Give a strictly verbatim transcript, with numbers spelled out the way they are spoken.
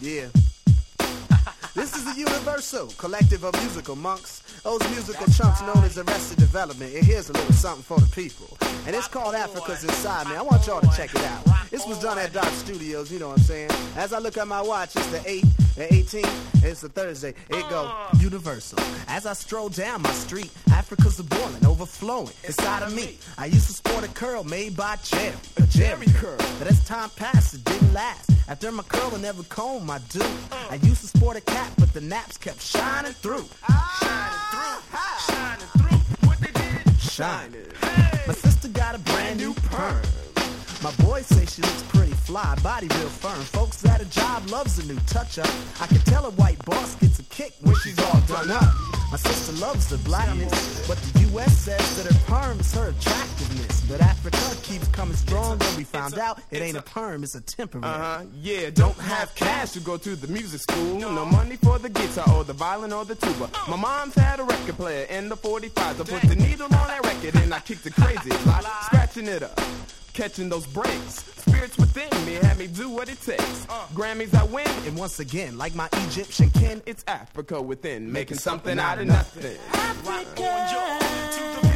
Yeah. This is the Universal Collective of Musical Monks. Those musical chunks known as Arrested Development. And here's a little something for the people. And it's called Africa's Inside Me. I want y'all to check it out. This was done at Dot Studios, you know what I'm saying? As I look at my watch, it's the eighth and eighteenth. It's a Thursday. It go Universal. As I stroll down my street, Africa's a boiling, overflowing inside of me. I used to sport a curl made by Jerry, a Jerry curl. But as time passed, it didn't last. After my curl, I never combed my dude. I used to sport a cap, but the naps kept shining through. Shining through, shining through. What they did? Shining. My sister got a brand new perm. My boys say she looks pretty fly, body real firm. Folks at a job loves a new touch-up. I can tell a white boss gets a kick when she's all done up. My sister loves the blackness, but the U S says that her perm is her attractiveness. But Africa keeps coming strong, and we found out it ain't a perm, it's a temporary. Uh-huh, yeah, don't have cash to go to the music school. No money for the guitar or the violin or the tuba. My mom's had a record player in the forty-five. I put the needle on that record and I kicked it crazy. Like scratching it up, catching those breaks. Spirits within me had me do what it takes. uh, Grammys I win. And once again, like my Egyptian kin, it's Africa within, making something out of nothing. Africa.